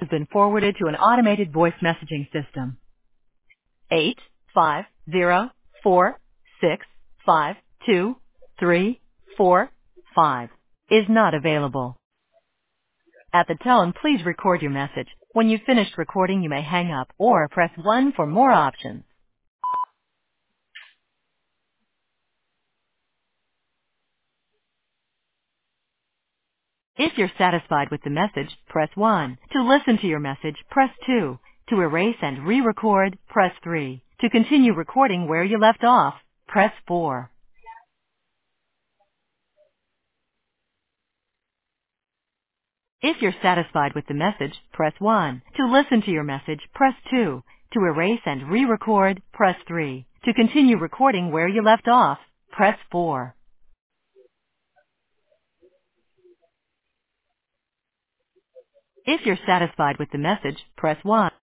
been forwarded to an automated voice messaging system. 85046523455 is not available. At the tone, please record your message. When you've finished recording, you may hang up or press 1 for more options. If you're satisfied with the message, press 1. To listen to your message, press 2. To erase and re-record, press 3. To continue recording where you left off, press 4. If you're satisfied with the message, press 1. To listen to your message, press 2. To erase and re-record, press 3. To continue recording where you left off, press 4. If you're satisfied with the message, press 1.